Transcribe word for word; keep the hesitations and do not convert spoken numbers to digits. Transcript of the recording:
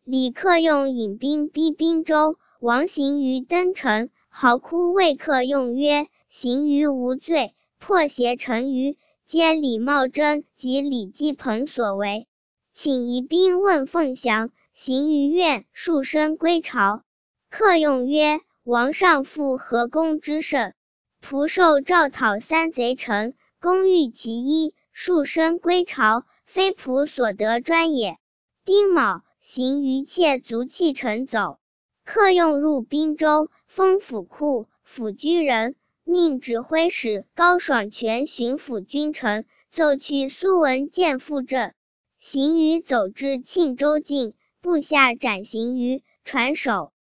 李克用引兵逼滨州，王行于登城，嚎哭谓克用曰：行于无罪，破邪成于，皆李茂贞及李继鹏所为。请移兵问凤翔，行于愿，束身归朝。克用曰：王上负何功之甚？仆受诏讨三贼臣，公欲其一，束身归朝，非仆所得专也。丁卯，行于窃卒弃城走。克用入滨州，封府库、府居人，命指挥使高爽全巡抚君臣，奏去苏文见复政。行于走至庆州境，部下斩行于，传首。